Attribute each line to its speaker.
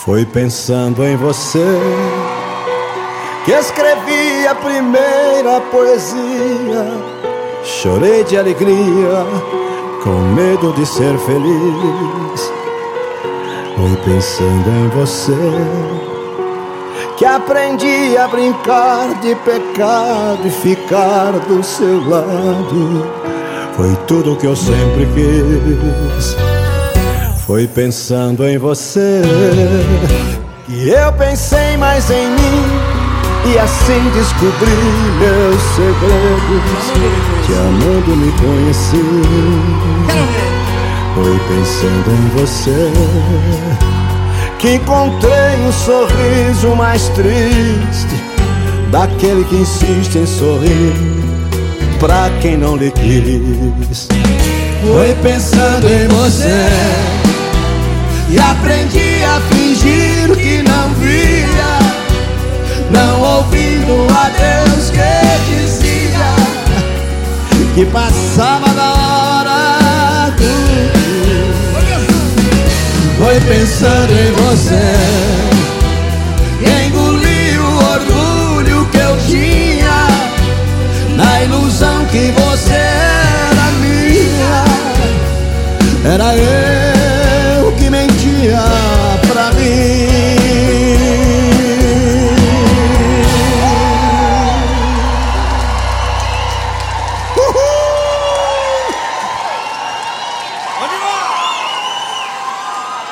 Speaker 1: Foi pensando em você que escrevi a primeira poesia. Chorei de alegria, com medo de ser feliz. Foi pensando em você que aprendi a brincar de pecado e ficar do seu lado. Foi tudo que eu sempre quis. Foi pensando em você que eu pensei mais em mim, e assim descobri meus segredos, que amando me conheci. Foi pensando em você que encontrei um sorriso mais triste, daquele que insiste em sorrir pra quem não lhe quis.
Speaker 2: Foi pensando em você e aprendi a fingir que não via, não ouvindo a Deus que dizia que passava da hora. Foi pensando em você e engoli o orgulho que eu tinha, na ilusão que você era minha. Era eu